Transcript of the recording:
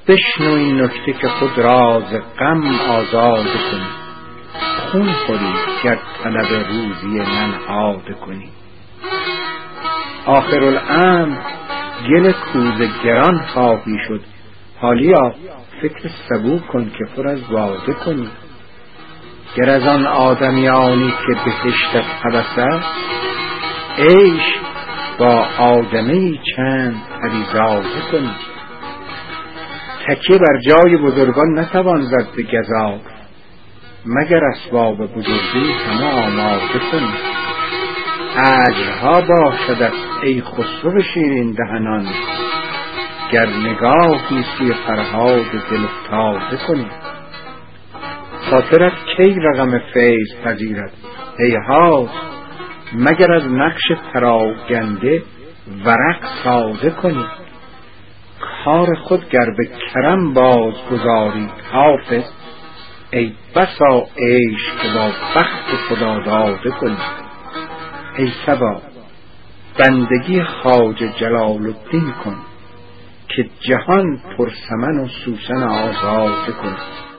بشنو این نکته که خود را ز غم آزاد کنی، خون خوری گر طلب روزی ننهاده کنی. آخرالامر گل کوزه گران خواهی شد، حالیا فکر سبو کن که پر از باده کنی. گر از آن آدمیانی که بهشتت هوس است، عیش با آدمی چند پریزاده کنی. تکیه بر جای بزرگان نتوان زد به گزاف، مگر اسباب بزرگی همه آماده کنی. اجرها باشدت ای خسرو شیرین دهنان، گر نگاهی سوی فرهاد دل افتاده کنی. خاطرت کی رقم فیض پذیرد؟ هیهات مگر از نقش پراگنده ورق ساده کنی. کار خود گر به کرم باز گذاری حافظ، ای بسا عیش که با بخت خدا داده کنی. ای صبا بندگی خواجه جلال الدین کن، که جهان پر سمن و سوسن آزاده کن.